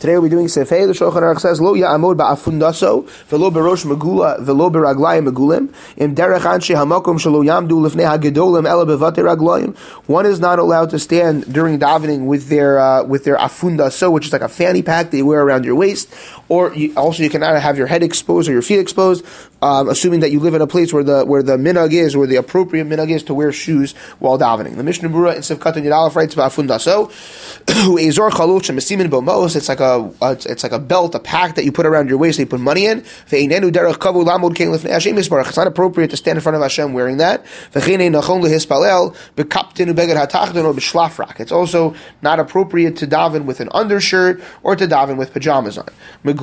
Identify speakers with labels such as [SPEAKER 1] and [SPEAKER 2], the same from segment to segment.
[SPEAKER 1] Today we're doing Sefei. The Shulchan Aruch says, Lo ya'amod ba'afundaso, velo berosh megula, velo beraglayim megulim, im derech anshe hamakom shelo yamdu lifnei hagedolim ela bevate raglayim. One is not allowed to stand during davening with their afundaso, which is like a fanny pack that you wear around your waist, or you cannot have your head exposed or your feet exposed, assuming that you live in a place where the minhag is, where the appropriate minhag is to wear shoes while davening. The Mishnah Berurah in Sivkat and Yadalef writes about afundaso, ezor chalot shemesimin bomos. It's like a belt, a pack that you put around your waist that you put money in. It's not appropriate to stand in front of Hashem wearing that. It's also not appropriate to daven with an undershirt or to daven with pajamas on.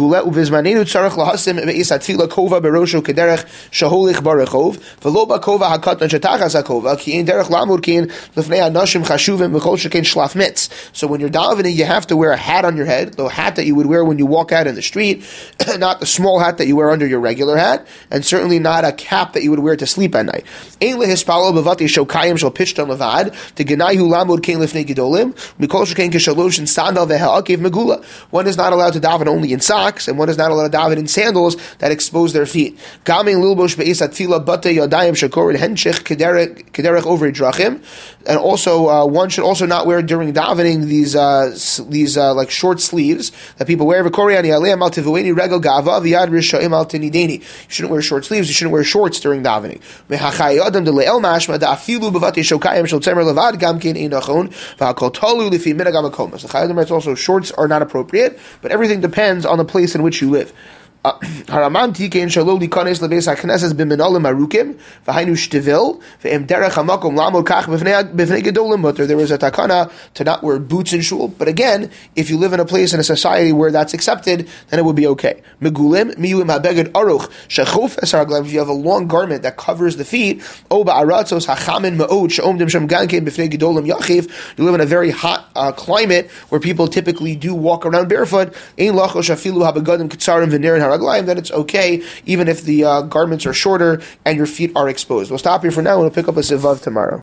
[SPEAKER 1] So when you're davening, you have to wear a hat on your head, the hat that you would wear when you walk out in the street, not the small hat that you wear under your regular hat, and certainly not a cap that you would wear to sleep at night. One is not allowed to daven only in socks, and one is not allowed to daven in sandals that expose their feet. And also, one should also not wear during davening these like short sleeves that people wear. You shouldn't wear short sleeves. You shouldn't wear shorts during davening. The Chayei writes also shorts are not appropriate, but everything depends on the place in which you live. Haraman tikein shelo likanes lebeis hakneses b'menolim arukim v'hainu shtivil v'em derech hamakom lamod kach b'fnei gedolim mutter. There was a takana to not wear boots in shul, but again, if you live in a place in a society where that's accepted, then it would be okay. Megulim miyuim habeged aruch shechof es haraglaim. If you have a long garment that covers the feet, o ba'aratzos hachamin ma'od she'omdim shem gankein b'fnei gedolim yachiv. You live in a very hot climate where people typically do walk around barefoot. Ein lachos afilu habegadim kitzarim v'nerin then it's okay, even if the garments are shorter and your feet are exposed. We'll stop here for now and we'll pick up a Sivav tomorrow.